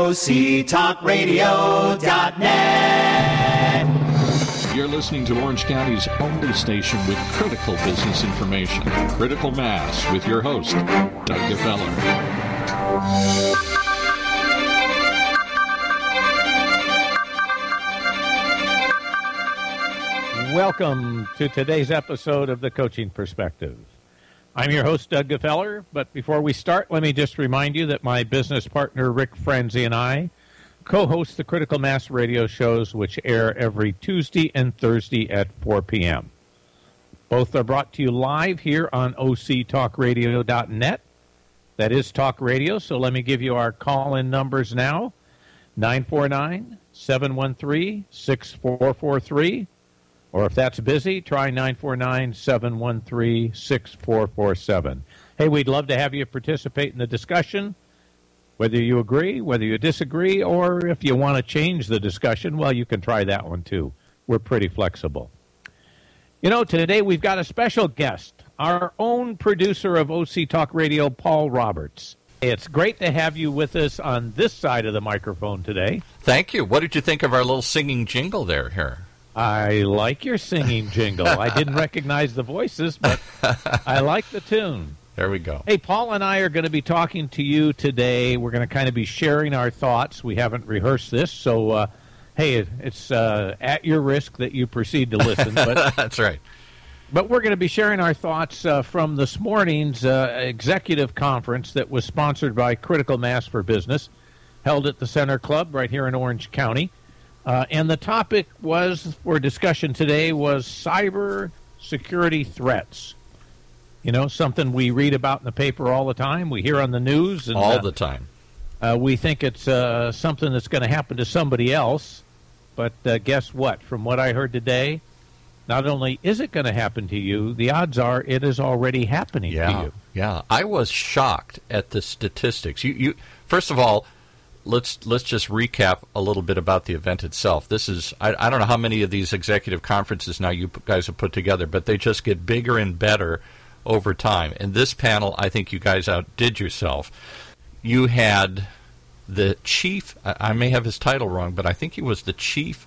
OCTalkRadio.net. You're listening to Orange County's only station with critical business information. Critical Mass with your host, Doug Gefeller. Welcome to today's episode of The Coaching Perspective. I'm your host, Doug Gefeller, but before we start, let me just remind you that my business partner, Rick Frenzy, and I co-host the Critical Mass radio shows, which air every Tuesday and Thursday at 4 p.m. Both are brought to you live here on OCTalkRadio.net. That is Talk Radio, so let me give you our call-in numbers now, 949-713-6443. Or if that's busy, try 949-713-6447. Hey, we'd love to have you participate in the discussion, whether you agree, whether you disagree, or if you want to change the discussion, well, you can try that one too. We're pretty flexible. You know, today we've got a special guest, our own producer of OC Talk Radio, Paul Roberts. It's great to have you with us on this side of the microphone today. Thank you. What did you think of our little singing jingle here? I like your singing jingle. I didn't recognize the voices, but I like the tune. There we go. Hey, Paul and I are going to be talking to you today. We're going to kind of be sharing our thoughts. We haven't rehearsed this, so, hey, it's at your risk that you proceed to listen. But that's right. But we're going to be sharing our thoughts from this morning's executive conference that was sponsored by Critical Mass for Business, held at the Center Club right here in Orange County. And the topic was, for discussion today, was cyber security threats. You know, something we read about in the paper all the time. We hear on the news. And, all the time. We think it's something that's going to happen to somebody else. But guess what? From what I heard today, not only is it going to happen to you, the odds are it is already happening to you. Yeah, I was shocked at the statistics. You first of all, Let's just recap a little bit about the event itself. This is, I don't know how many of these executive conferences now you guys have put together, but they just get bigger and better over time. And this panel, I think you guys outdid yourself. You had the chief, I may have his title wrong, but I think he was the chief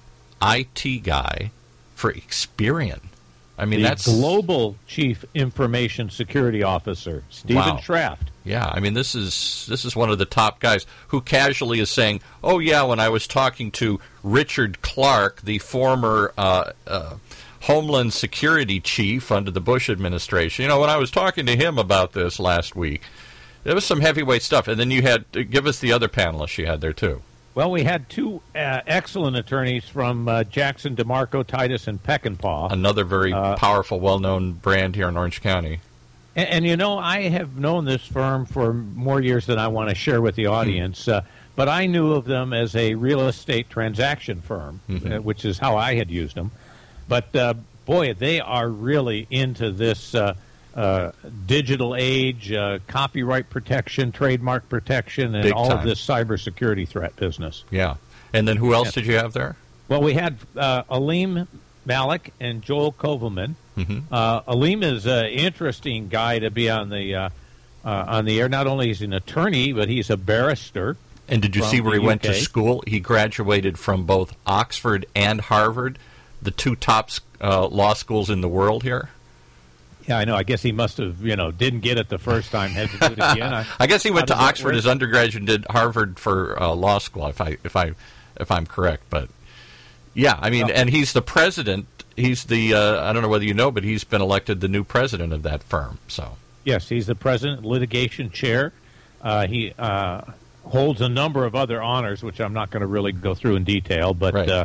IT guy for Experian. I mean, that's global chief information security officer, Stephen Schraft. Yeah, I mean, this is one of the top guys who casually is saying, "Oh yeah, when I was talking to Richard Clark, the former Homeland Security chief under the Bush administration, you know, when I was talking to him about this last week, there was some heavyweight stuff." And then you had give us the other panelists you had there too. Well, we had two excellent attorneys from Jackson, DeMarco, Titus, and Peckinpah. Another very powerful, well-known brand here in Orange County. And you know, I have known this firm for more years than I want to share with the audience, but I knew of them as a real estate transaction firm, which is how I had used them. But, boy, they are really into this digital age, copyright protection, trademark protection, and all of this cybersecurity threat business. Yeah. And then who else did you have there? Well, we had Aleem Malik and Joel Kovelman. Aleem is an interesting guy to be on the air. Not only is he an attorney, but he's a barrister. And did you see where he went to school? He graduated from both Oxford and Harvard, the two top law schools in the world here. Yeah, I know. I guess he must have, didn't get it the first time, had to do it again. I guess he went to Oxford as undergraduate and did Harvard for law school, if I'm correct. But yeah, I mean, and he's the president. He's the I don't know whether you know, but he's been elected the new president of that firm. So yes, he's the president, litigation chair. He holds a number of other honors, which I'm not going to really go through in detail. But right.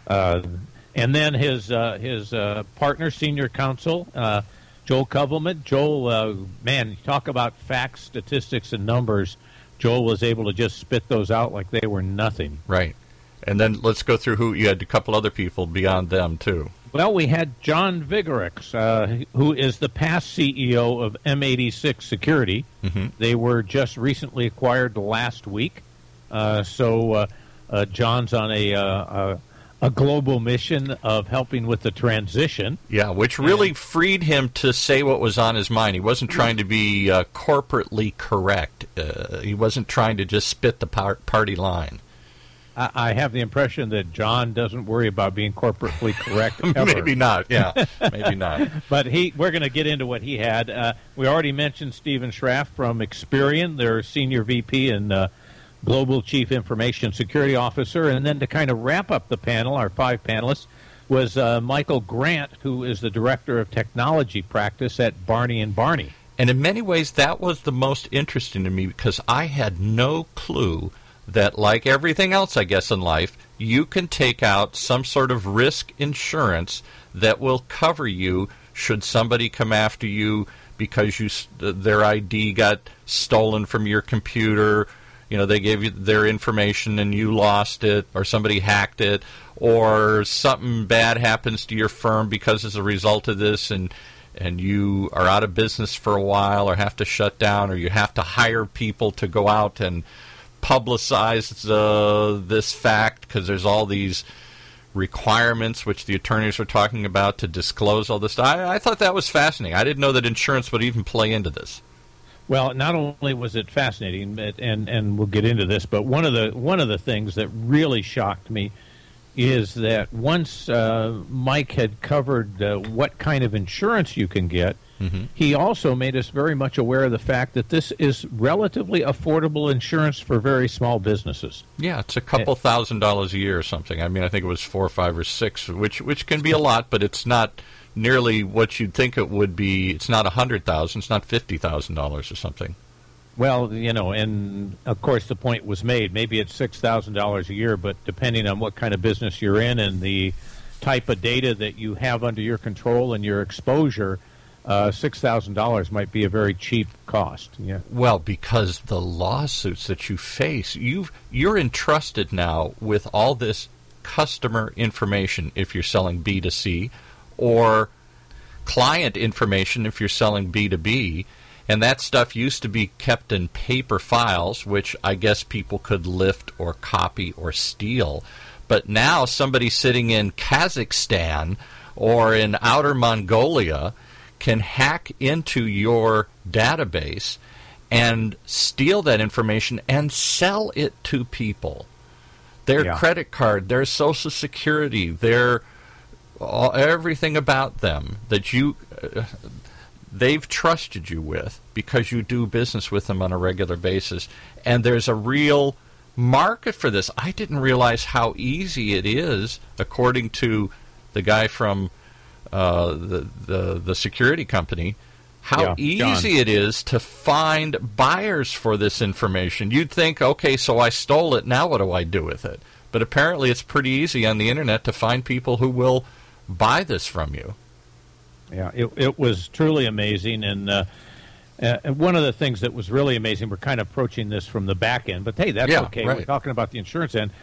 And then his partner, senior counsel, Joel Kovelman. Joel, man, talk about facts, statistics, and numbers. Joel was able to just spit those out like they were nothing. Right. And then let's go through who you had. A couple other people beyond them too. Well, we had John Vigorix, who is the past CEO of M86 Security. They were just recently acquired last week. So John's on a a global mission of helping with the transition. Yeah, which really freed him to say what was on his mind. He wasn't trying to be corporately correct. He wasn't trying to just spit the party line. I have the impression that John doesn't worry about being corporately correct ever. Maybe not, yeah. Maybe not. But we're going to get into what he had. We already mentioned Stephen Schraff from Experian, their Senior VP and Global Chief Information Security Officer. And then to kind of wrap up the panel, our 5 panelists, was Michael Grant, who is the Director of Technology Practice at Barney & Barney. And in many ways, that was the most interesting to me because I had no clue that, like everything else, I guess, in life, you can take out some sort of risk insurance that will cover you should somebody come after you because their ID got stolen from your computer. You know, they gave you their information and you lost it, or somebody hacked it, or something bad happens to your firm because as a result of this, and you are out of business for a while or have to shut down, or you have to hire people to go out and publicize this fact because there's all these requirements which the attorneys were talking about to disclose all this stuff. I thought that was fascinating. I didn't know that insurance would even play into this. Well, not only was it fascinating, and we'll get into this, but one of the things that really shocked me is that once Mike had covered what kind of insurance you can get, he also made us very much aware of the fact that this is relatively affordable insurance for very small businesses. Yeah, it's a couple $1,000s a year or something. I mean, I think it was 4 or 5 or 6, which can be a lot, but it's not nearly what you'd think it would be. It's not $100,000. It's not $50,000 or something. Well, you know, and of course the point was made. Maybe it's $6,000 a year, but depending on what kind of business you're in and the type of data that you have under your control and your exposure, $6,000 might be a very cheap cost. Yeah. Well, because the lawsuits that you face, you're entrusted now with all this customer information if you're selling B2C, or client information if you're selling B2B. And that stuff used to be kept in paper files, which I guess people could lift or copy or steal. But now somebody sitting in Kazakhstan or in outer Mongolia can hack into your database and steal that information and sell it to people. Their credit card, their Social Security, their everything about them that they've trusted you with because you do business with them on a regular basis. And there's a real market for this. I didn't realize how easy it is, according to the guy from the security company, how easy it is to find buyers for this information. You'd think, okay, so I stole it, now what do I do with it? But apparently it's pretty easy on the internet to find people who will buy this from you. Yeah, it was truly amazing, and one of the things that was really amazing, we're kind of approaching this from the back end, but hey, that's okay. Right. We're talking about the insurance end.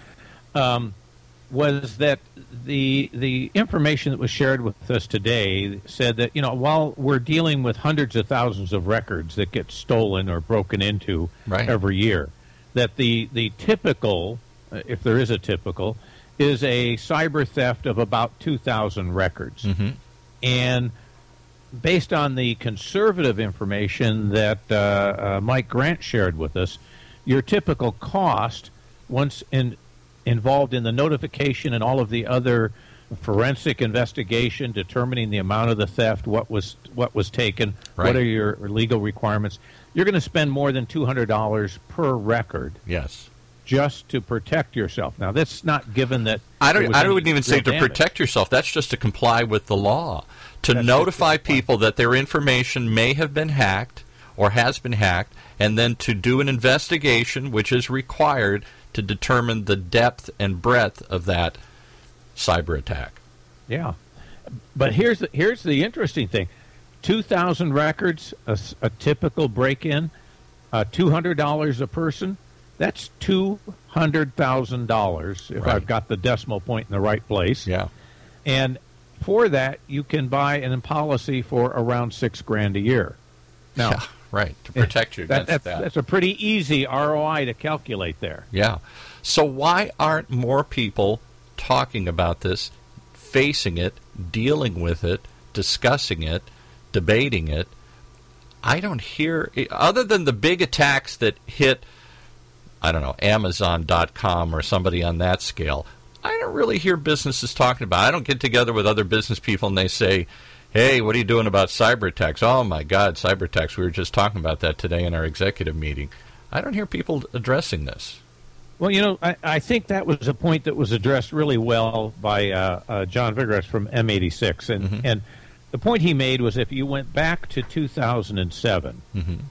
Was that the information that was shared with us today said that, you know, while we're dealing with hundreds of thousands of records that get stolen or broken into every year, that the typical, if there is a typical, is a cyber theft of about 2,000 records. And based on the conservative information that Mike Grant shared with us, your typical cost, once involved in the notification and all of the other forensic investigation, determining the amount of the theft, what was taken, what are your legal requirements, you're going to spend more than $200 per record. Yes. Just to protect yourself. Now, that's not given that... I wouldn't even say to protect yourself. That's just to comply with the law. To notify people that their information may have been hacked or has been hacked, and then to do an investigation, which is required to determine the depth and breadth of that cyber attack. Yeah. But here's the interesting thing. 2,000 records, a typical break-in, $200 a person. That's $200,000 if I've got the decimal point in the right place. Yeah. And for that, you can buy an policy for around $6,000 a year. Now, to protect you against that. That's a pretty easy ROI to calculate there. Yeah. So why aren't more people talking about this, facing it, dealing with it, discussing it, debating it. I don't hear, other than the big attacks that hit, I don't know, Amazon.com or somebody on that scale, I don't really hear businesses talking about it. I don't get together with other business people and they say, hey, what are you doing about cyber attacks? Oh, my God, cyber attacks. We were just talking about that today in our executive meeting. I don't hear people addressing this. Well, you know, I think that was a point that was addressed really well by John Vigorous from M86. And the point he made was if you went back to 2007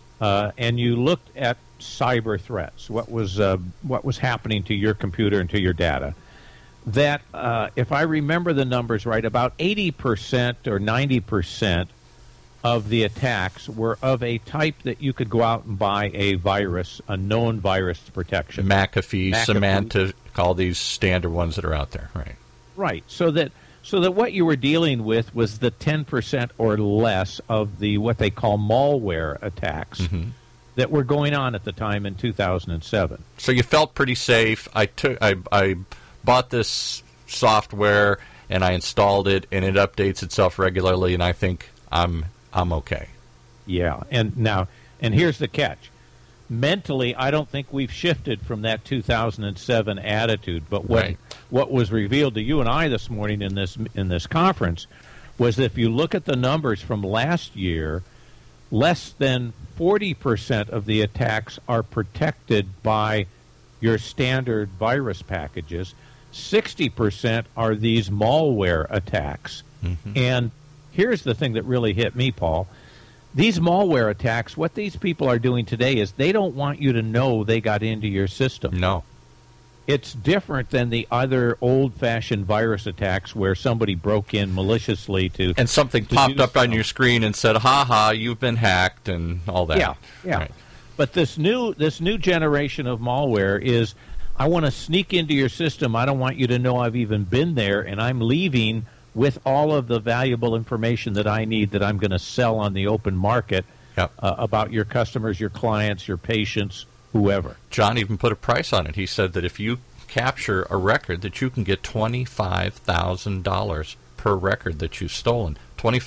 and you looked at cyber threats, what was happening to your computer and to your data, that if I remember the numbers right, about 80% or 90% of the attacks were of a type that you could go out and buy a virus, a known virus protection. McAfee, Symantec, all these standard ones that are out there, right? Right. So that what you were dealing with was the 10% or less of the what they call malware attacks that were going on at the time in 2007. So you felt pretty safe. I bought this software and I installed it and it updates itself regularly, and I think I'm okay. Yeah, and here's the catch. Mentally, I don't think we've shifted from that 2007 attitude. But what was revealed to you and I this morning in this conference was that if you look at the numbers from last year, less than 40% of the attacks are protected by your standard virus packages. 60% are these malware attacks. And here's the thing that really hit me, Paul. These malware attacks, what these people are doing today is they don't want you to know they got into your system. No. It's different than the other old-fashioned virus attacks where somebody broke in maliciously to... And something popped up on your screen and said, ha, you've been hacked and all that. Yeah. Right. But this new generation of malware is, I want to sneak into your system. I don't want you to know I've even been there, and I'm leaving with all of the valuable information that I need that I'm going to sell on the open market about your customers, your clients, your patients, whoever. John even put a price on it. He said that if you capture a record, that you can get $25,000 per record that you've stolen.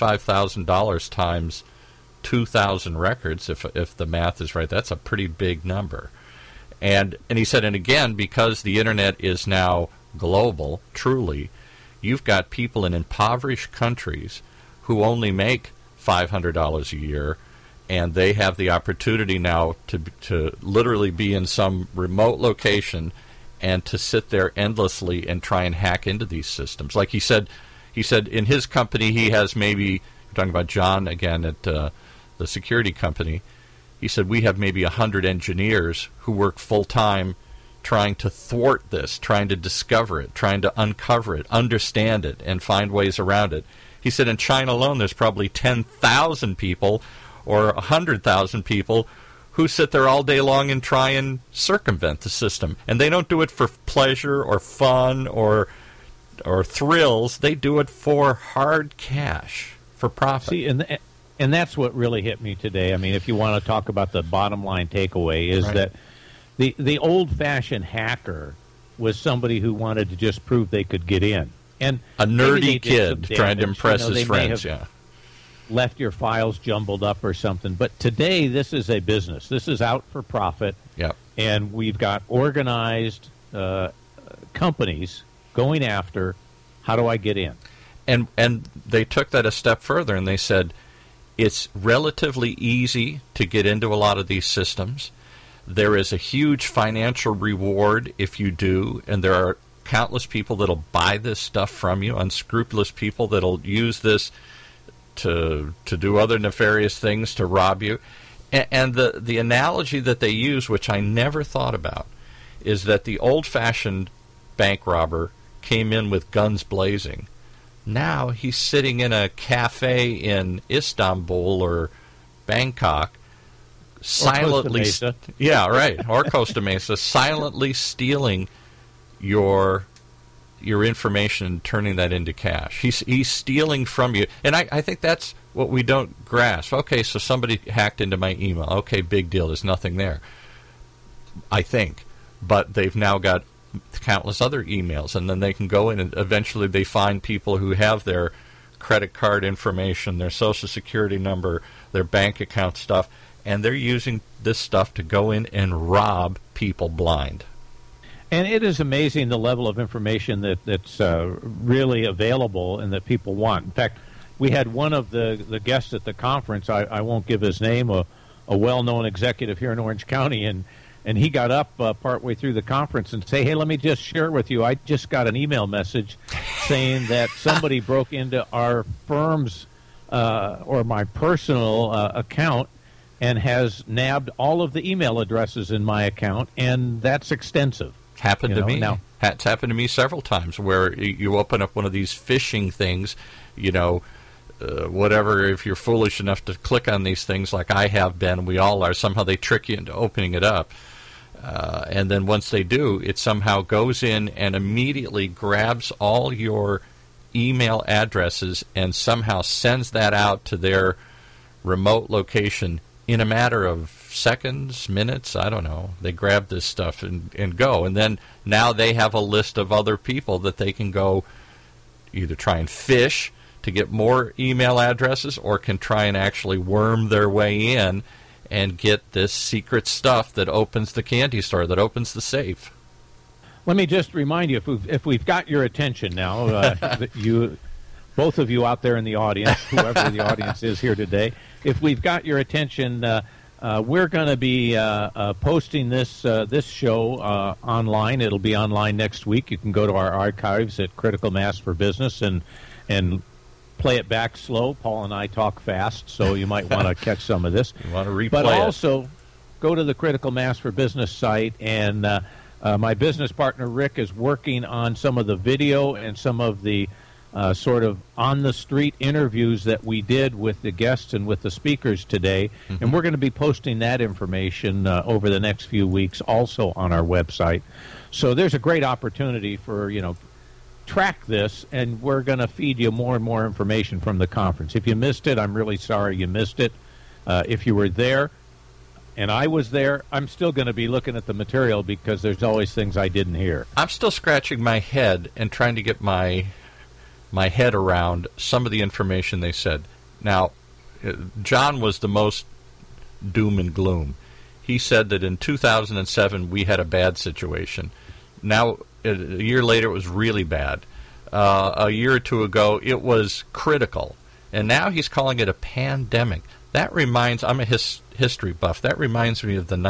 $25,000 times 2,000 records, if the math is right, that's a pretty big number. And he said, and again, because the Internet is now global, truly, you've got people in impoverished countries who only make $500 a year, and they have the opportunity now to literally be in some remote location and to sit there endlessly and try and hack into these systems. Like he said in his company he has maybe, we're talking about John again at the security company, he said we have maybe 100 engineers who work full-time trying to thwart this, trying to discover it, trying to uncover it, understand it, and find ways around it. He said in China alone there's probably 10,000 people or 100,000 people who sit there all day long and try and circumvent the system. And they don't do it for pleasure or fun or thrills. They do it for hard cash, for profit. See, and that's what really hit me today. I mean, if you want to talk about the bottom line takeaway is that the old-fashioned hacker was somebody who wanted to just prove they could get in. And a nerdy kid trying to impress his friends, left your files jumbled up or something. But today, this is a business. This is out for profit. Yep. And we've got organized companies going after, how do I get in? And they took that a step further, and they said, it's relatively easy to get into a lot of these systems. There is a huge financial reward if you do, and there are countless people that'll buy this stuff from you, unscrupulous people that'll use this to do other nefarious things, to rob you. And the analogy that they use, which I never thought about, is that the old-fashioned bank robber came in with guns blazing. Now he's sitting in a cafe in Istanbul or Bangkok, silently, or Costa Mesa, silently stealing your information and turning that into cash. He's stealing from you. And I think that's what we don't grasp. Okay, so somebody hacked into my email. Okay, big deal. There's nothing there, I think. But they've now got countless other emails, and then they can go in and eventually they find people who have their credit card information, their social security number, their bank account stuff, and they're using this stuff to go in and rob people blind. And it is amazing the level of information that's really available and that people want. In fact, we had one of the guests at the conference, I won't give his name, a well-known executive here in Orange County, and he got up partway through the conference and say, hey, let me just share with you, I just got an email message saying that somebody broke into our firm's or my personal account and has nabbed all of the email addresses in my account, and that's extensive. Happened to me. Now, it's happened to me several times where you open up one of these phishing things, whatever, if you're foolish enough to click on these things like I have been, we all are, somehow they trick you into opening it up. And then once they do, it somehow goes in and immediately grabs all your email addresses and somehow sends that out to their remote location in a matter of seconds, minutes, I don't know. They grab this stuff and go. And then now they have a list of other people that they can go either try and fish to get more email addresses or can try and actually worm their way in and get this secret stuff that opens the candy store, that opens the safe. Let me just remind you, if we've got your attention now, that both of you out there in the audience, whoever the audience is here today, if we've got your attention, we're going to be posting this show online. It'll be online next week. You can go to our archives at Critical Mass for Business and play it back slow. Paul and I talk fast, so you might want to catch some of this. You want to replay but also, go to the Critical Mass for Business site, and my business partner, Rick, is working on some of the video and some of the sort of on-the-street interviews that we did with the guests and with the speakers today. Mm-hmm. And we're going to be posting that information over the next few weeks also on our website. So there's a great opportunity for, track this, and we're going to feed you more and more information from the conference. If you missed it, I'm really sorry you missed it. If you were there, and I was there, I'm still going to be looking at the material because there's always things I didn't hear. I'm still scratching my head and trying to get my head around some of the information they said. Now, John was the most doom and gloom. He said that in 2007 we had a bad situation. Now, a year later it was really bad. A year or two ago it was critical. And now he's calling it a pandemic. That reminds, I'm a history buff, that reminds me of the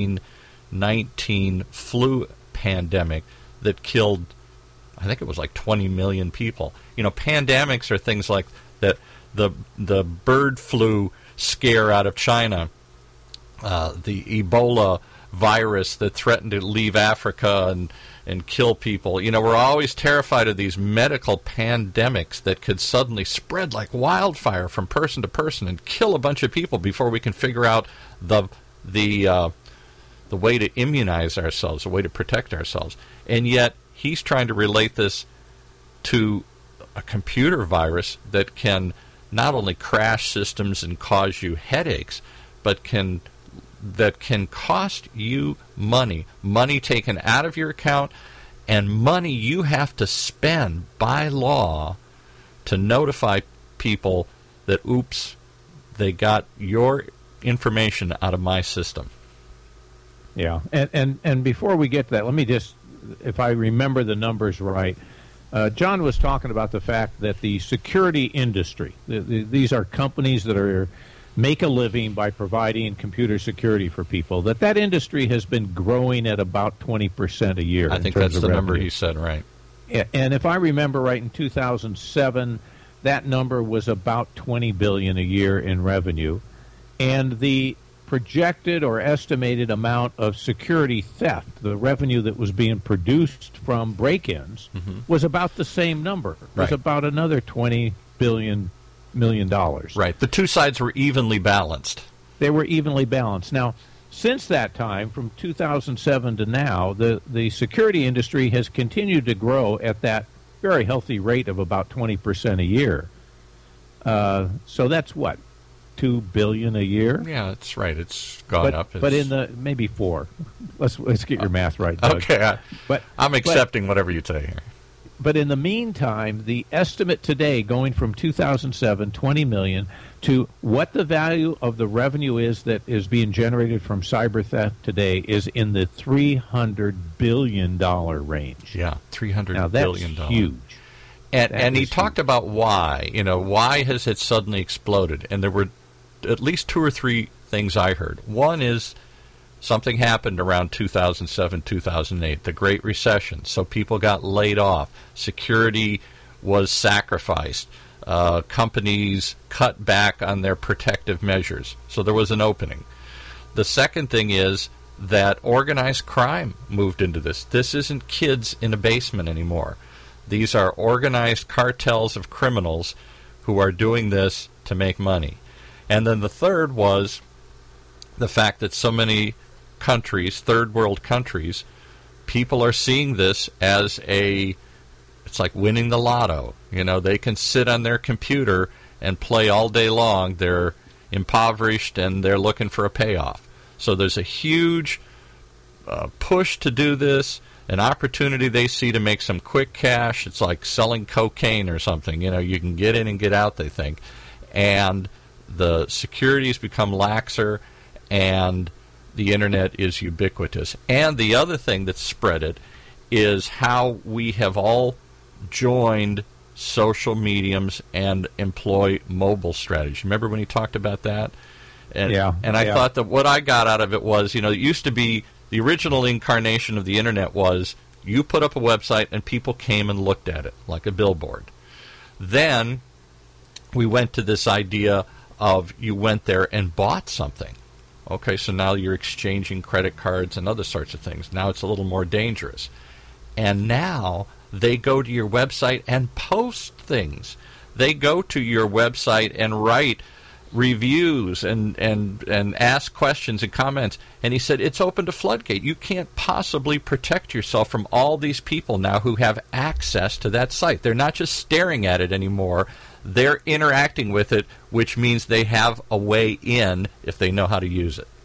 1919 flu pandemic that killed, I think it was like 20 million people. Pandemics are things like that. The bird flu scare out of China, the Ebola virus that threatened to leave Africa and kill people. We're always terrified of these medical pandemics that could suddenly spread like wildfire from person to person and kill a bunch of people before we can figure out the way to immunize ourselves, the way to protect ourselves. And yet he's trying to relate this to a computer virus that can not only crash systems and cause you headaches, but that can cost you money taken out of your account, and money you have to spend by law to notify people that, oops, they got your information out of my system. Yeah, and before we get to that, let me just, if I remember the numbers right, John was talking about the fact that the security industry, these are companies that are make a living by providing computer security for people, that industry has been growing at about 20% a year. I think that's the number he said, right. And if I remember right, in 2007, that number was about $20 billion a year in revenue. And the projected or estimated amount of security theft, the revenue that was being produced from break-ins, was about the same number. It was about another $20 million. Right. The two sides were evenly balanced. They were evenly balanced. Now, since that time, from 2007 to now, the security industry has continued to grow at that very healthy rate of about 20% a year. So that's what? $2 billion a year. Yeah, that's right. It's gone up. But in the maybe 4. Let's get your math right, Doug. Okay, I'm accepting whatever you say here. But in the meantime, the estimate today going from 2007, 20 million, to what the value of the revenue is that is being generated from cyber theft today is in the $300 billion range. Yeah, $300 now, billion. That's huge. And he talked about why. Why has it suddenly exploded? And there were at least 2 or 3 things I heard. One is something happened around 2007, 2008, the Great Recession. So people got laid off. Security was sacrificed. Companies cut back on their protective measures. So there was an opening. The second thing is that organized crime moved into this. This isn't kids in a basement anymore. These are organized cartels of criminals who are doing this to make money. And then the third was the fact that so many countries, third world countries, people are seeing this as it's like winning the lotto. They can sit on their computer and play all day long. They're impoverished and they're looking for a payoff. So there's a huge push to do this, an opportunity they see to make some quick cash. It's like selling cocaine or something. You can get in and get out, they think. And the security's become laxer, and the Internet is ubiquitous. And the other thing that's spread it is how we have all joined social mediums and employ mobile strategy. Remember when he talked about that? And I thought that what I got out of it was, it used to be the original incarnation of the Internet was you put up a website and people came and looked at it like a billboard. Then we went to this idea of you went there and bought something. Okay, so now you're exchanging credit cards and other sorts of things. Now it's a little more dangerous. And now they go to your website and post things. They go to your website and write reviews and ask questions and comments. And he said it's open to floodgate. You can't possibly protect yourself from all these people now who have access to that site. They're not just staring at it anymore. They're interacting with it, which means they have a way in if they know how to use it.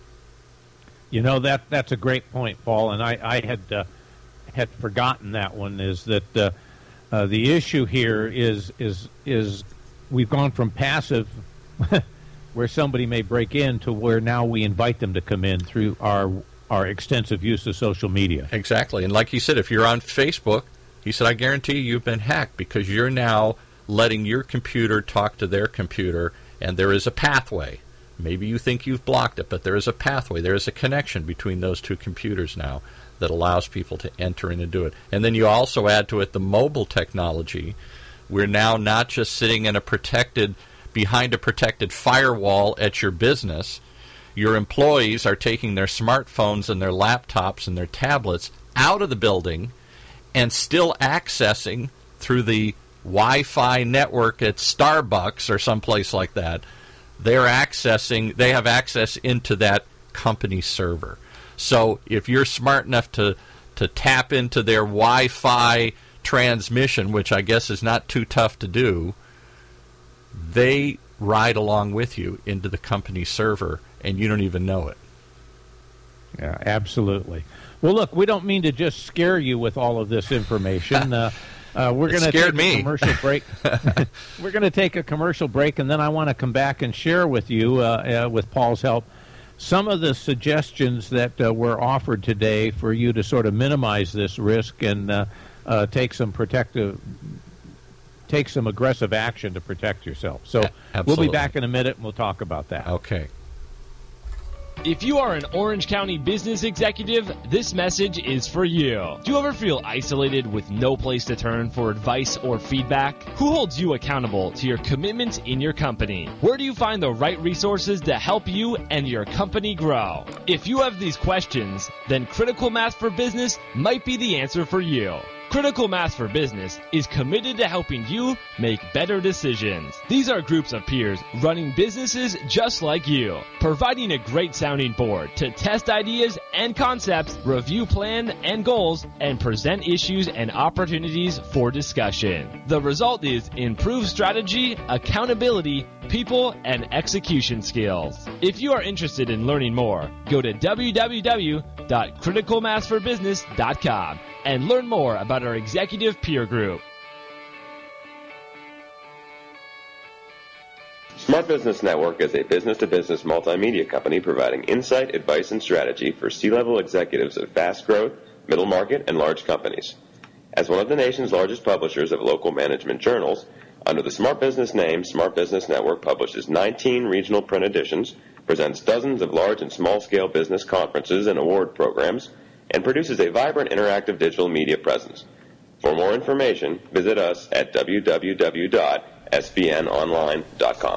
That's a great point, Paul, and I had forgotten that one, is that the issue here is we've gone from passive where somebody may break in to where now we invite them to come in through our extensive use of social media. Exactly. And like he said, if you're on Facebook, he said, I guarantee you've been hacked because you're now letting your computer talk to their computer, and there is a pathway. Maybe you think you've blocked it, but there is a pathway. There is a connection between those two computers now that allows people to enter in and do it. And then you also add to it the mobile technology. We're now not just sitting in behind a protected firewall at your business. Your employees are taking their smartphones and their laptops and their tablets out of the building and still accessing through the Wi-Fi network at Starbucks or someplace like that. They have access into that company server. So if you're smart enough to tap into their Wi-Fi transmission, which I guess is not too tough to do, they ride along with you into the company server, and you don't even know it. Yeah, absolutely. Well, look, we don't mean to just scare you with all of this information. We're going to take a commercial break. We're going to take a commercial break, and then I want to come back and share with you, with Paul's help, some of the suggestions that were offered today for you to sort of minimize this risk and take some aggressive action to protect yourself. So we'll be back in a minute, and we'll talk about that. Okay. If you are an Orange County business executive, this message is for you. Do you ever feel isolated with no place to turn for advice or feedback? Who holds you accountable to your commitments in your company? Where do you find the right resources to help you and your company grow? If you have these questions, then Critical Math for Business might be the answer for you. Critical Mass for Business is committed to helping you make better decisions. These are groups of peers running businesses just like you, providing a great sounding board to test ideas and concepts, review plan and goals, and present issues and opportunities for discussion. The result is improved strategy, accountability, people, and execution skills. If you are interested in learning more, go to www.criticalmassforbusiness.com and learn more about our executive peer group. Smart Business Network is a business-to-business multimedia company providing insight, advice, and strategy for C-level executives of fast-growth, middle-market, and large companies. As one of the nation's largest publishers of local management journals, under the Smart Business name, Smart Business Network publishes 19 regional print editions, presents dozens of large and small-scale business conferences and award programs, and produces a vibrant interactive digital media presence. For more information, visit us at www.sbnonline.com.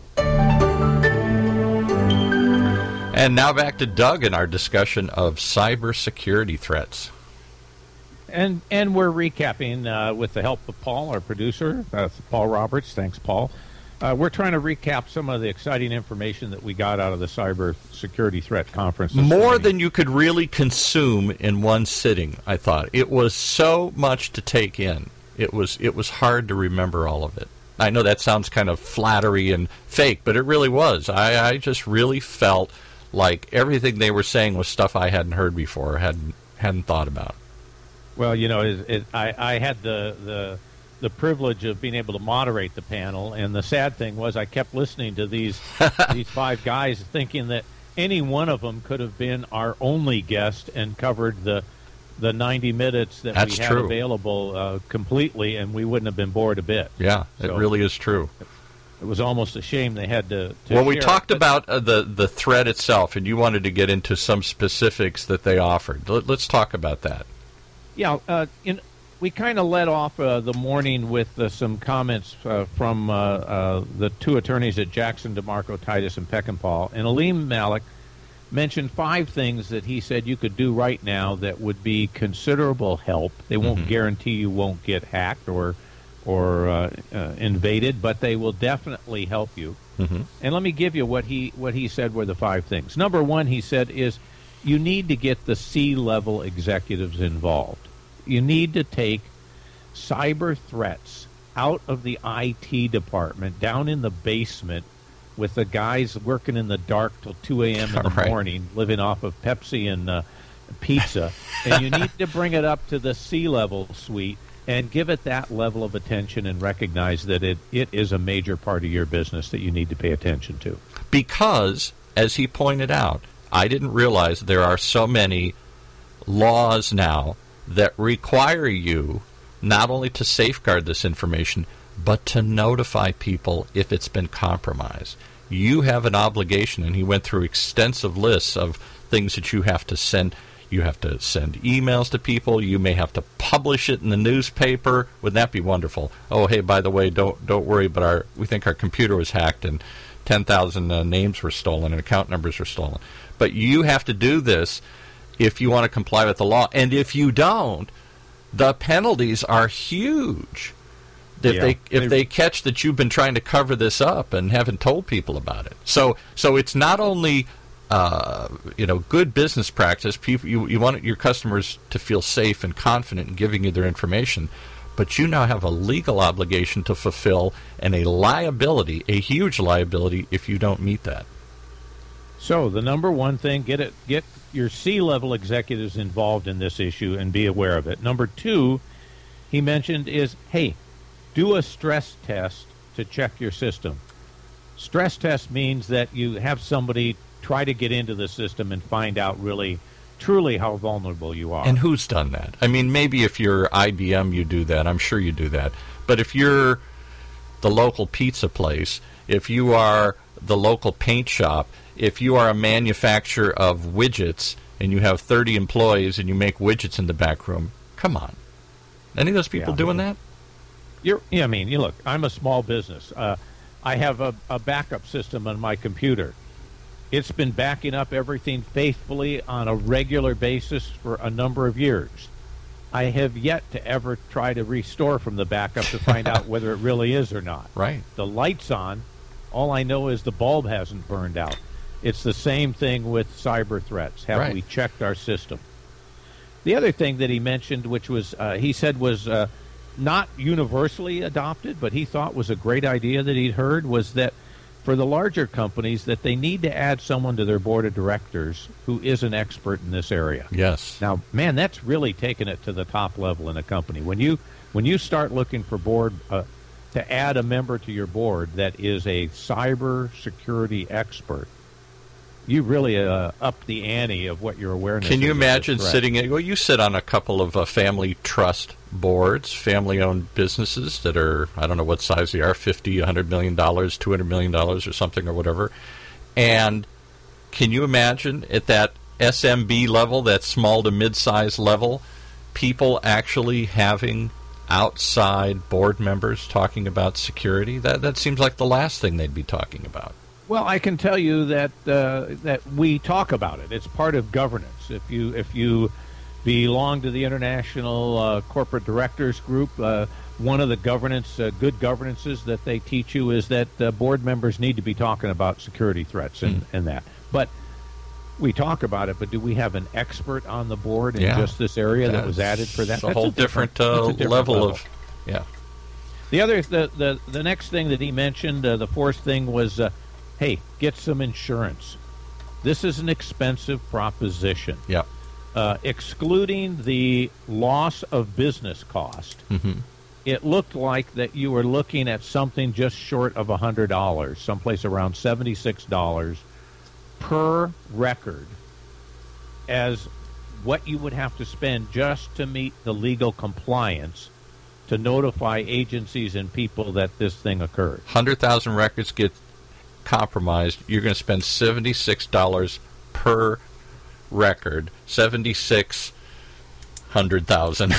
And now back to Doug and our discussion of cybersecurity threats. And we're recapping with the help of Paul, our producer, Paul Roberts. Thanks, Paul. We're trying to recap some of the exciting information that we got out of the cyber security threat conference. More than you could really consume in one sitting, I thought. It was so much to take in. It was hard to remember all of it. I know that sounds kind of flattery and fake, but it really was. I just really felt like everything they were saying was stuff I hadn't heard before, hadn't thought about. Well, you know, I had the privilege of being able to moderate the panel, and the sad thing was I kept listening to these five guys thinking that any one of them could have been our only guest and covered the 90 minutes that That's we had true. Available completely, and we wouldn't have been bored a bit. Yeah, it really is true. It was almost a shame they had to well, we share talked it, about the threat itself, and you wanted to get into some specifics that they offered. Let's talk about that. Yeah, we kind of led off the morning with some comments from the two attorneys at Jackson, DeMarco, Titus, and Peckinpah. And Aleem Malik mentioned 5 things that he said you could do right now that would be considerable help. They won't guarantee you won't get hacked or invaded, but they will definitely help you. And let me give you what he said were the 5 things. Number 1, he said, is you need to get the C-level executives involved. You need to take cyber threats out of the IT department, down in the basement with the guys working in the dark till 2 a.m. in the morning, living off of Pepsi and pizza. And you need to bring it up to the C-level suite and give it that level of attention and recognize that it is a major part of your business that you need to pay attention to. Because, as he pointed out, I didn't realize there are so many laws now that require you not only to safeguard this information, but to notify people if it's been compromised. You have an obligation, and he went through extensive lists of things that you have to send. You have to send emails to people. You may have to publish it in the newspaper. Wouldn't that be wonderful? Oh, hey, by the way, don't worry, but we think our computer was hacked and 10,000 names were stolen and account numbers were stolen. But you have to do this if you want to comply with the law. And if you don't, the penalties are huge. If they catch that you've been trying to cover this up and haven't told people about it. So it's not only good business practice. People, you want your customers to feel safe and confident in giving you their information, but you now have a legal obligation to fulfill and a liability, a huge liability, if you don't meet that. So the number 1 thing, get your C-level executives involved in this issue and be aware of it. Number 2, he mentioned is, hey, do a stress test to check your system. Stress test means that you have somebody try to get into the system and find out really, truly how vulnerable you are. And who's done that? I mean, maybe if you're IBM, you do that. I'm sure you do that. But if you're the local pizza place, if you are the local paint shop, if you are a manufacturer of widgets and you have 30 employees and you make widgets in the back room, come on. Any of those people doing that? Look, I'm a small business. I have a backup system on my computer. It's been backing up everything faithfully on a regular basis for a number of years. I have yet to ever try to restore from the backup to find out whether it really is or not. Right. The light's on. All I know is the bulb hasn't burned out. It's the same thing with cyber threats. Have we checked our system? The other thing that he mentioned, which was he said was not universally adopted, but he thought was a great idea that he'd heard, was that for the larger companies that they need to add someone to their board of directors who is an expert in this area. Yes. Now, man, that's really taken it to the top level in a company. When you start looking for board to add a member to your board that is a cyber security expert, you really up the ante of what your awareness is. Can you imagine sitting in, well, you sit on a couple of family trust boards, family-owned businesses that are, I don't know what size they are, $50, $100 million, $200 million or something or whatever. And can you imagine at that SMB level, that small to mid-size level, people actually having outside board members talking about security? That seems like the last thing they'd be talking about. Well, I can tell you that that we talk about it. It's part of governance. If you belong to the International Corporate Directors Group, one of the good governances that they teach you is that board members need to be talking about security threats and that. But we talk about it, but do we have an expert on the board in just this area that was added for that? It's a whole different level of, yeah. The other, the next thing that he mentioned, the fourth thing was, hey, get some insurance. This is an expensive proposition. Yeah. Excluding the loss of business cost, it looked like that you were looking at something just short of $100, someplace around $76 per record, as what you would have to spend just to meet the legal compliance to notify agencies and people that this thing occurred. 100,000 records get compromised. You're going to spend $76 per record. 100,000,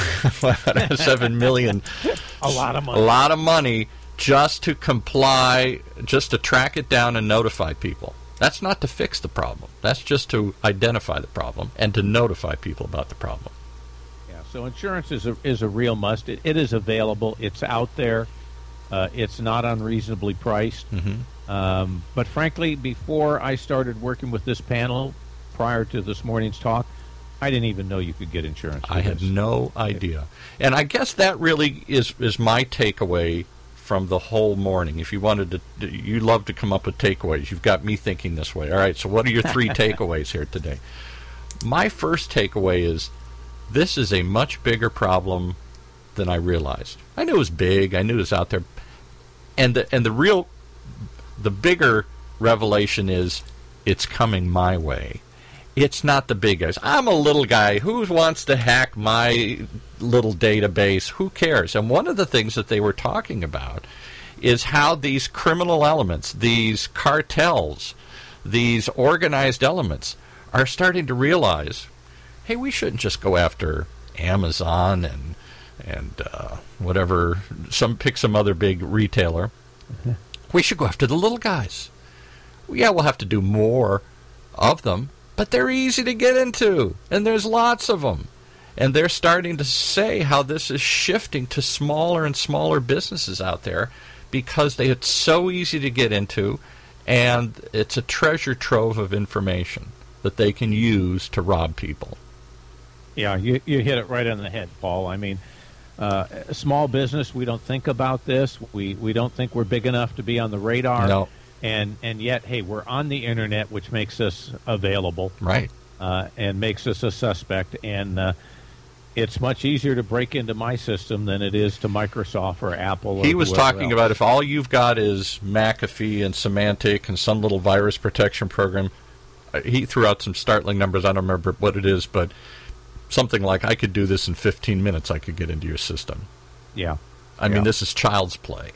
7 million. A lot of money. A lot of money just to comply, just to track it down and notify people. That's not to fix the problem. That's just to identify the problem and to notify people about the problem. Yeah, so insurance is a real must. It is available. It's out there. It's not unreasonably priced. But frankly, before I started working with this panel, prior to this morning's talk, I didn't even know you could get insurance. I had no idea. And I guess that really is my takeaway from the whole morning. If you wanted to, you love to come up with takeaways. You've got me thinking this way. All right, so what are your 3 takeaways here today? My first takeaway is this is a much bigger problem than I realized. I knew it was big. I knew it was out there. And the bigger revelation is it's coming my way. It's not the big guys. I'm a little guy. Who wants to hack my little database? Who cares? And one of the things that they were talking about is how these criminal elements, these cartels, these organized elements are starting to realize, hey, we shouldn't just go after Amazon and whatever, pick some other big retailer. We should go after the little guys. Yeah, we'll have to do more of them, but they're easy to get into, and there's lots of them. And they're starting to say how this is shifting to smaller and smaller businesses out there because it's so easy to get into, and it's a treasure trove of information that they can use to rob people. Yeah, you hit it right on the head, Paul. I mean, a small business, we don't think about this. We don't think we're big enough to be on the radar. No. And yet, hey, we're on the internet, which makes us available. Right. And makes us a suspect. And it's much easier to break into my system than it is to Microsoft or Apple. He was talking about if all you've got is McAfee and Symantec and some little virus protection program. He threw out some startling numbers. I don't remember what it is, but something like, I could do this in 15 minutes. I could get into your system. Yeah. I mean, this is child's play.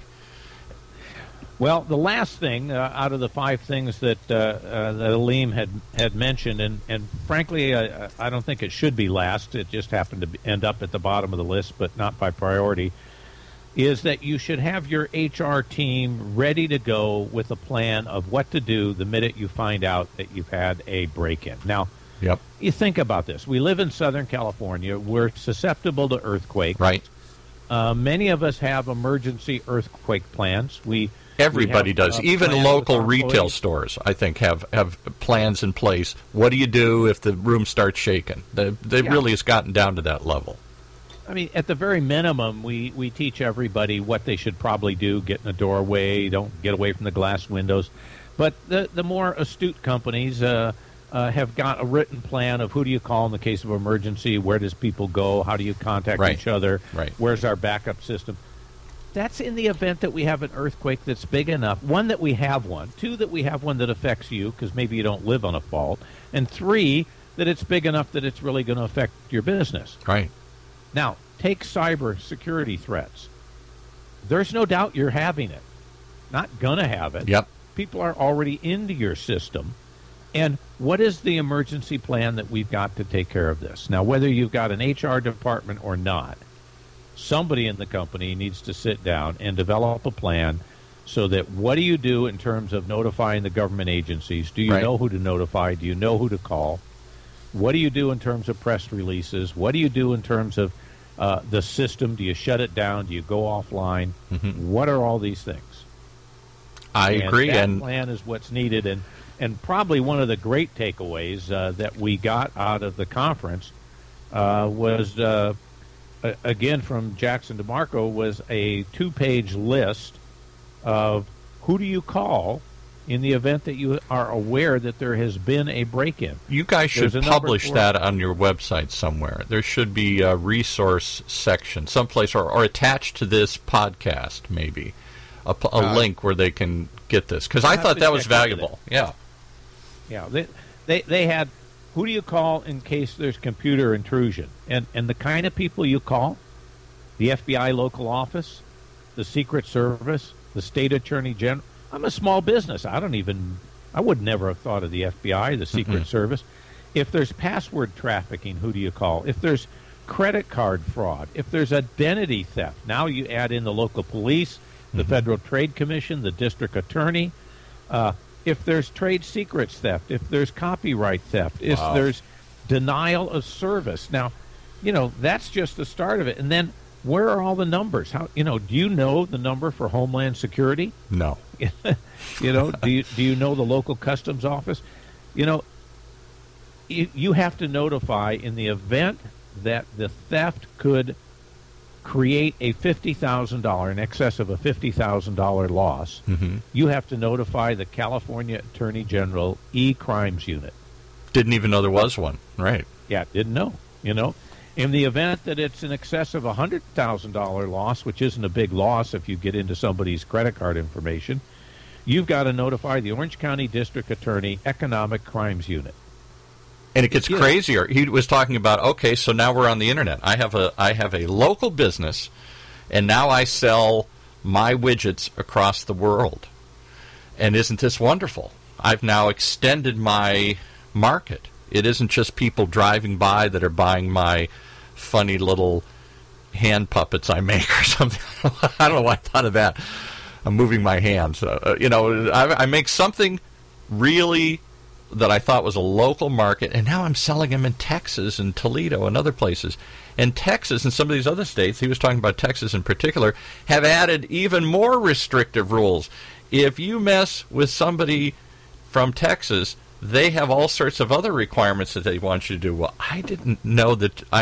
Well, the last thing out of the 5 things that Aleem had mentioned, and frankly, I don't think it should be last. It just happened to end up at the bottom of the list, but not by priority, is that you should have your HR team ready to go with a plan of what to do the minute you find out that you've had a break-in. Now, Yep. You think about this. We live in Southern California. We're susceptible to earthquakes. Right. Many of us have emergency earthquake plans. Everybody does. Even local retail employees. stores, I think, have plans in place. What do you do if the room starts shaking? They really has gotten down to that level. I mean, at the very minimum, we teach everybody what they should probably do. Get in a doorway. Don't get away from the glass windows. But the more astute companies have got a written plan of who do you call in the case of emergency, where does people go, how do you contact each other, where's our backup system. That's in the event that we have an earthquake that's big enough. One, that we have one. Two, that we have one that affects you because maybe you don't live on a fault. And three, that it's big enough that it's really going to affect your business. Right. Now, take cyber security threats. There's no doubt you're having it. Not going to have it. Yep. People are already into your system. And what is the emergency plan that we've got to take care of this? Now, whether you've got an HR department or not, somebody in the company needs to sit down and develop a plan so that what do you do in terms of notifying the government agencies? Do you know who to notify? Do you know who to call? What do you do in terms of press releases? What do you do in terms of the system? Do you shut it down? Do you go offline? Mm-hmm. What are all these things? I agree. That plan is what's needed. And probably one of the great takeaways that we got out of the conference was, again, from Jackson DeMarco, was a 2-page list of who do you call in the event that you are aware that there has been a break-in. You guys should publish that on your website somewhere. There should be a resource section someplace, or attached to this podcast, maybe, a link where they can get this. Because I thought that was valuable. Yeah. Yeah. They had, who do you call in case there's computer intrusion? And the kind of people you call, the FBI local office, the Secret Service, the State Attorney General. I'm a small business. I would never have thought of the FBI, the Secret Service. If there's password trafficking, who do you call? If there's credit card fraud, if there's identity theft, now you add in the local police, the Federal Trade Commission, the district attorney. If there's trade secrets theft, if there's copyright theft, if there's denial of service. Now, that's just the start of it. And then where are all the numbers? How do you know the number for Homeland Security? No. Do you know the local customs office? You have to notify in the event that the theft could create a $50,000, in excess of a $50,000 loss. Mm-hmm. You have to notify the California Attorney General E-Crimes Unit. Didn't even know there was one. Right. Yeah, didn't know. In the event that it's in excess of a $100,000 loss, which isn't a big loss if you get into somebody's credit card information, you've got to notify the Orange County District Attorney Economic Crimes Unit. And it gets crazier. He was talking about, okay, so now we're on the internet. I have a local business, and now I sell my widgets across the world. And isn't this wonderful? I've now extended my market. It isn't just people driving by that are buying my funny little hand puppets I make or something. I don't know why I thought of that. I'm moving my hands. I make something really that I thought was a local market, and now I'm selling them in Texas and Toledo and other places. And Texas and some of these other states, he was talking about Texas in particular, have added even more restrictive rules. If you mess with somebody from Texas, they have all sorts of other requirements that they want you to do. Well, I didn't know that. I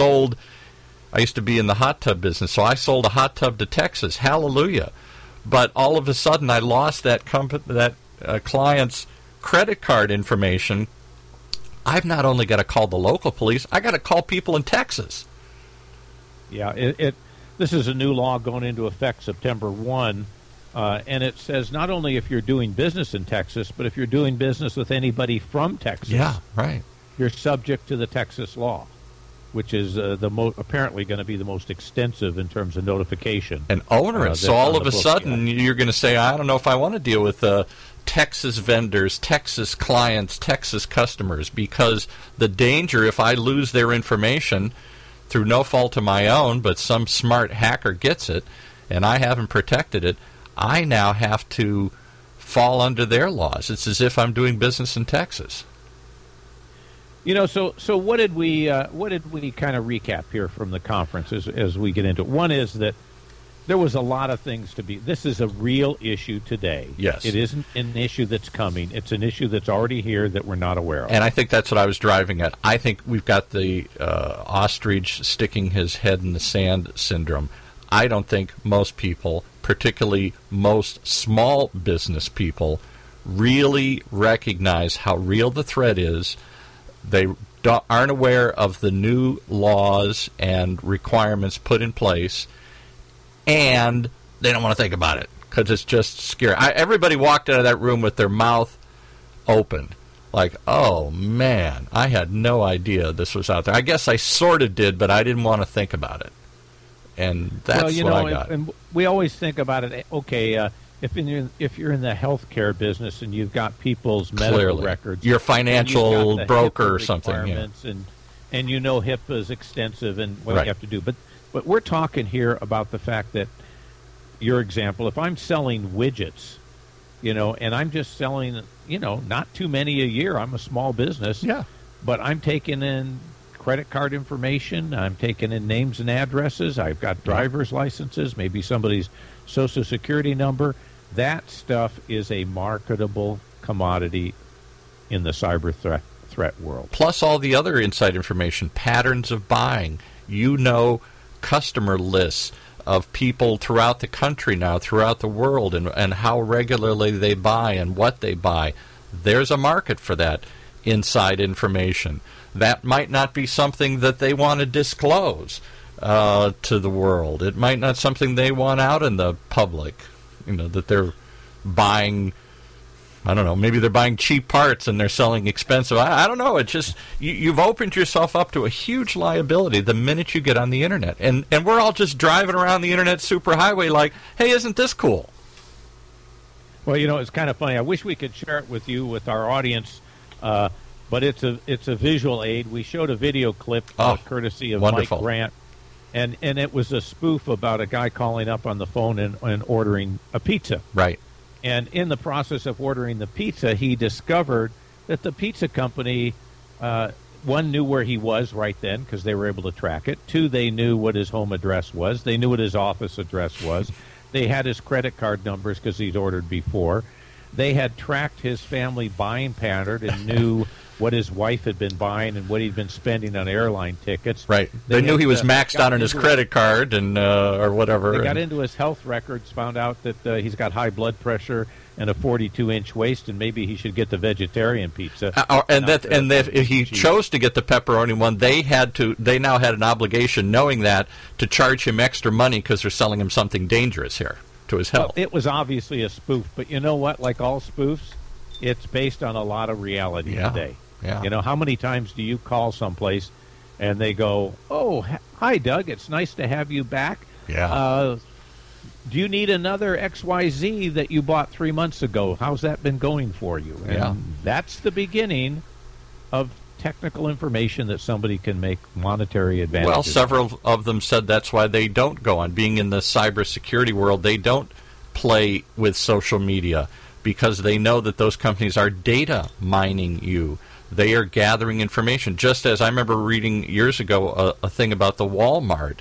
used to be in the hot tub business, so I sold a hot tub to Texas. Hallelujah. But all of a sudden I lost that client's credit card information. I've not only got to call the local police, I got to call people in Texas. Yeah, this is a new law going into effect September 1, and it says not only if you're doing business in Texas, but if you're doing business with anybody from Texas. Yeah, right. You're subject to the Texas law, which is apparently going to be the most extensive in terms of notification. And onerous. So all of a sudden you're going to say, I don't know if I want to deal with Texas vendors, Texas clients, Texas customers, because the danger if I lose their information through no fault of my own, but some smart hacker gets it, and I haven't protected it, I now have to fall under their laws. It's as if I'm doing business in Texas. So what did we kind of recap here from the conference as we get into it? One is that there was a lot of things to be. This is a real issue today. Yes. It isn't an issue that's coming. It's an issue that's already here that we're not aware of. And I think that's what I was driving at. I think we've got the ostrich sticking his head in the sand syndrome. I don't think most people, particularly most small business people, really recognize how real the threat is. They aren't aware of the new laws and requirements put in place, and they don't want to think about it because it's just scary. Everybody walked out of that room with their mouth open, like, oh, man, I had no idea this was out there. I guess I sort of did, but I didn't want to think about it. And that's what I got. And we always think about it, okay, if you're in the healthcare business and you've got people's medical records, your financial broker or something, and you know HIPAA is extensive and what you have to do, but we're talking here about the fact that your example, if I'm selling widgets, and I'm just selling, not too many a year, I'm a small business, but I'm taking in credit card information, I'm taking in names and addresses, I've got driver's licenses, maybe somebody's Social Security number. That stuff is a marketable commodity in the cyber threat world. Plus all the other inside information, patterns of buying, customer lists of people throughout the country now, throughout the world, and how regularly they buy and what they buy. There's a market for that inside information. That might not be something that they want to disclose to the world. It might not be something they want out in the public, that they're buying, I don't know, maybe they're buying cheap parts and they're selling expensive. I don't know. It's just, you've opened yourself up to a huge liability the minute you get on the Internet. And we're all just driving around the Internet superhighway like, hey, isn't this cool? Well, it's kind of funny. I wish we could share it with you, with our audience, but it's a visual aid. We showed a video clip courtesy of wonderful. Mike Grant, and it was a spoof about a guy calling up on the phone and ordering a pizza. Right. And in the process of ordering the pizza, he discovered that the pizza company, one, knew where he was right then because they were able to track it. Two, they knew what his home address was. They knew what his office address was. They had his credit card numbers because he'd ordered before. They had tracked his family buying pattern and knew what his wife had been buying and what he'd been spending on airline tickets. Right. They knew he was maxed out on his credit card and or whatever. They got into his health records, found out that he's got high blood pressure and a 42-inch waist, and maybe he should get the vegetarian pizza. And that if he chose to get the pepperoni one, they now had an obligation, knowing that, to charge him extra money because they're selling him something dangerous here to his health. Well, it was obviously a spoof, but you know what? Like all spoofs, it's based on a lot of reality today. Yeah. How many times do you call someplace and they go, "Oh, hi, Doug. It's nice to have you back. Yeah. Do you need another XYZ that you bought 3 months ago? How's that been going for you?" And that's the beginning of technical information that somebody can make monetary advantages. Well, several of them said that's why they don't go on. Being in the cybersecurity world, they don't play with social media because they know that those companies are data mining you. They are gathering information. Just as I remember reading years ago a thing about the Walmart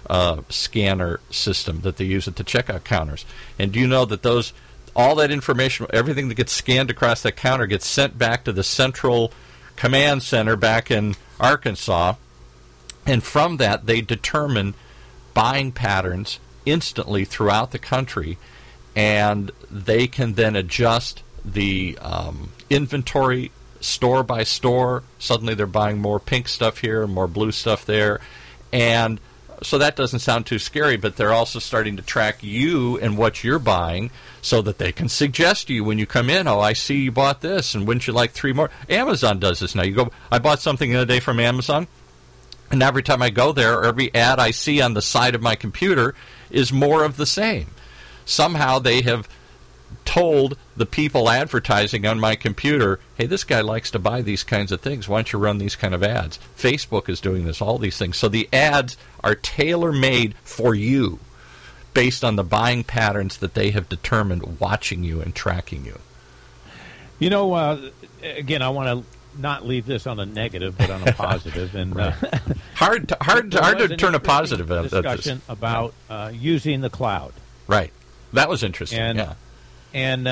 scanner system that they use at the checkout counters. And do you know that all that information, everything that gets scanned across that counter gets sent back to the central command center back in Arkansas, and from that they determine buying patterns instantly throughout the country, and they can then adjust the inventory store by store. Suddenly they're buying more pink stuff here, more blue stuff there, and so that doesn't sound too scary, but they're also starting to track you and what you're buying so that they can suggest to you when you come in, "Oh, I see you bought this, and wouldn't you like 3 more?" Amazon does this now. You go, I bought something the other day from Amazon, and every time I go there, every ad I see on the side of my computer is more of the same. Somehow they have told the people advertising on my computer, "Hey, this guy likes to buy these kinds of things. Why don't you run these kind of ads?" Facebook is doing this, all these things. So the ads are tailor-made for you based on the buying patterns that they have determined watching you and tracking you. Again, I want to not leave this on a negative, but on a positive. And hard to turn a positive discussion about using the cloud. Right. That was interesting. And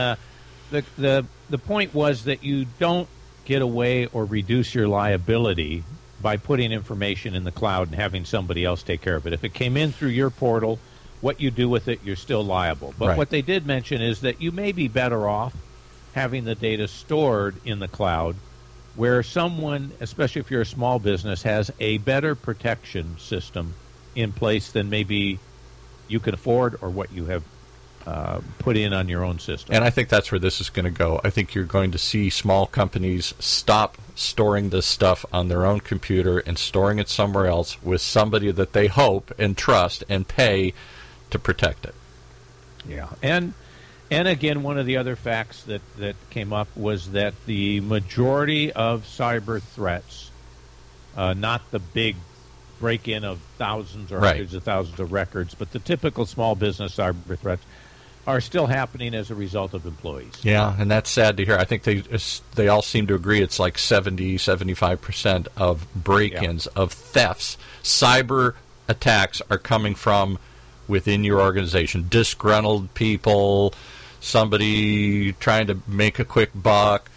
the point was that you don't get away or reduce your liability by putting information in the cloud and having somebody else take care of it. If it came in through your portal, what you do with it, you're still liable. But what they did mention is that you may be better off having the data stored in the cloud, where someone, especially if you're a small business, has a better protection system in place than maybe you can afford or what you have put in on your own system. And I think that's where this is going to go. I think you're going to see small companies stop storing this stuff on their own computer and storing it somewhere else with somebody that they hope and trust and pay to protect it. Yeah. And again, one of the other facts that came up was that the majority of cyber threats, not the big break-in of thousands or hundreds of thousands of records, but the typical small business cyber threats are still happening as a result of employees. Yeah, and that's sad to hear. I think they all seem to agree it's like 75% of break-ins, of thefts. Cyber attacks are coming from within your organization. Disgruntled people, somebody trying to make a quick buck,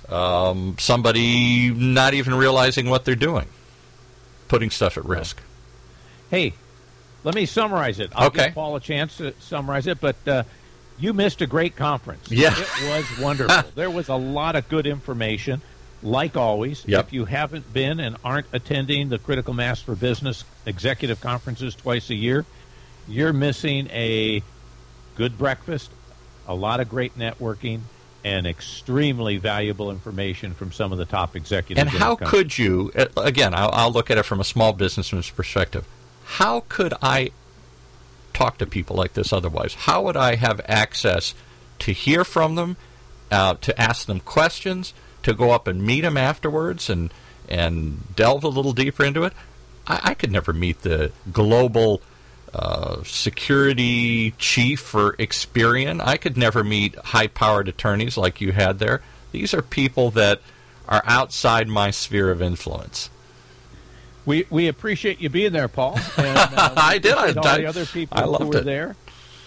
somebody not even realizing what they're doing, putting stuff at risk. Hey, let me summarize it. I'll give Paul a chance to summarize it, but you missed a great conference. Yeah. It was wonderful. There was a lot of good information, like always. Yep. If you haven't been and aren't attending the Critical Mass for Business executive conferences twice a year, you're missing a good breakfast, a lot of great networking, and extremely valuable information from some of the top executives. And how could you, again, I'll look at it from a small businessman's perspective, how could I talk to people like this otherwise? How would I have access to hear from them, to ask them questions, to go up and meet them afterwards and delve a little deeper into it? I could never meet the global security chief for Experian. I could never meet high-powered attorneys like you had there. These are people that are outside my sphere of influence. We appreciate you being there, Paul. And, I did. All the other people who were it. there.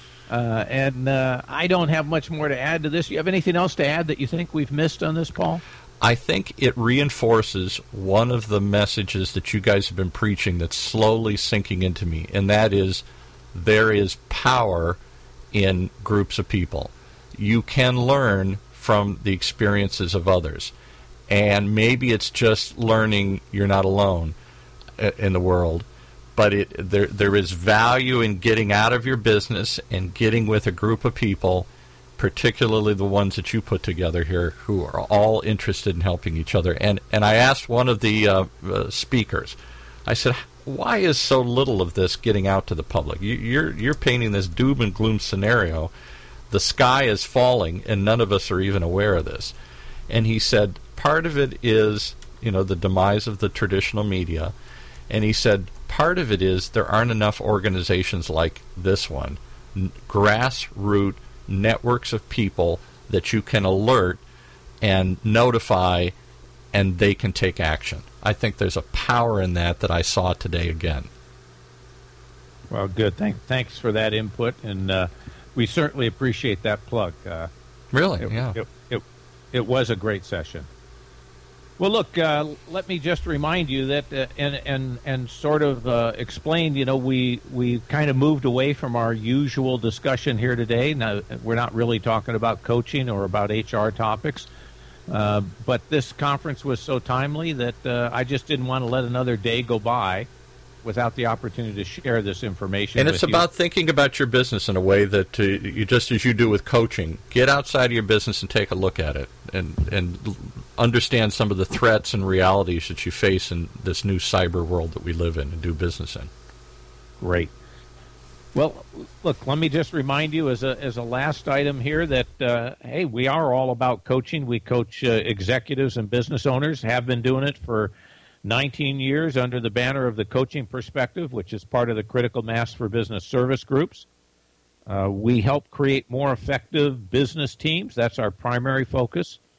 And I don't have much more to add to this. You have anything else to add that you think we've missed on this, Paul? I think it reinforces one of the messages that you guys have been preaching that's slowly sinking into me, and that is there is power in groups of people. You can learn from the experiences of others, and maybe it's just learning you're not alone in the world, but there is value in getting out of your business and getting with a group of people, particularly the ones that you put together here, who are all interested in helping each other. And I asked one of the speakers, I said, why is so little of this getting out to the public? You're painting this doom and gloom scenario. The sky is falling, and none of us are even aware of this. And he said, part of it is, the demise of the traditional media. And he said, part of it is there aren't enough organizations like this one, grassroots networks of people that you can alert and notify, and they can take action. I think there's a power in that I saw today again. Well, good. Thanks for that input, and we certainly appreciate that plug. Really? It was a great session. Well, look, let me just remind you that, and sort of explain, we kind of moved away from our usual discussion here today. Now, we're not really talking about coaching or about HR topics, but this conference was so timely that I just didn't want to let another day go by without the opportunity to share this information. And it's about thinking about your business in a way that you just as you do with coaching, get outside of your business and take a look at it and understand some of the threats and realities that you face in this new cyber world that we live in and do business in. Great. Well, look, let me just remind you as a last item here that, hey, we are all about coaching. We coach executives and business owners, have been doing it for 19 years under the banner of the Coaching Perspective, which is part of the Critical Mass for Business service groups. We help create more effective business teams. That's our primary focus.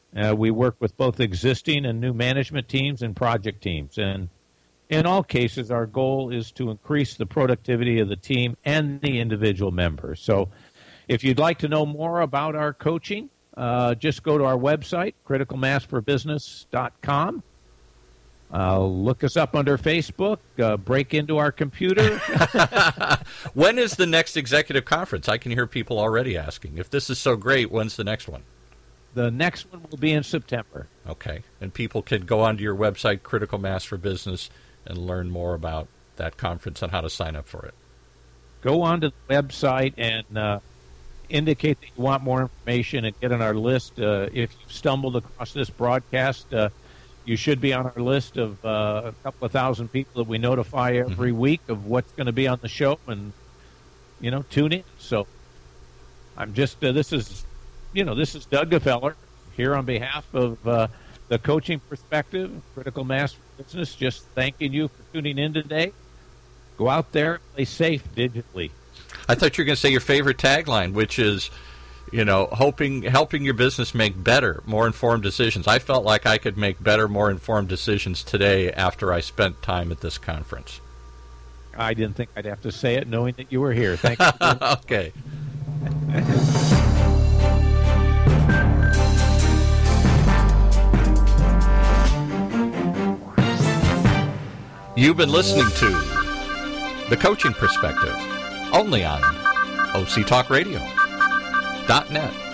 We work with both existing and new management teams and project teams. And in all cases, our goal is to increase the productivity of the team and the individual members. So if you'd like to know more about our coaching, just go to our website, criticalmassforbusiness.com. Look us up under Facebook, break into our computer. When is the next executive conference? I can hear people already asking. If this is so great, when's the next one? The next one will be in September. Okay. And people can go onto your website, Critical Mass for Business, and learn more about that conference and how to sign up for it. Go onto the website and indicate that you want more information and get on our list. If you've stumbled across this broadcast, you should be on our list of a couple of thousand people that we notify every week of what's going to be on the show, and tune in. So I'm just this is Doug Gefeller here on behalf of the Coaching Perspective, Critical Mass for Business. Just thanking you for tuning in today. Go out there and play safe digitally. I thought you were going to say your favorite tagline, which is, helping your business make better, more informed decisions. I felt like I could make better, more informed decisions today after I spent time at this conference. I didn't think I'd have to say it, knowing that you were here. Thank you. Okay. You've been listening to The Coaching Perspective, only on OCTalkRadio.net.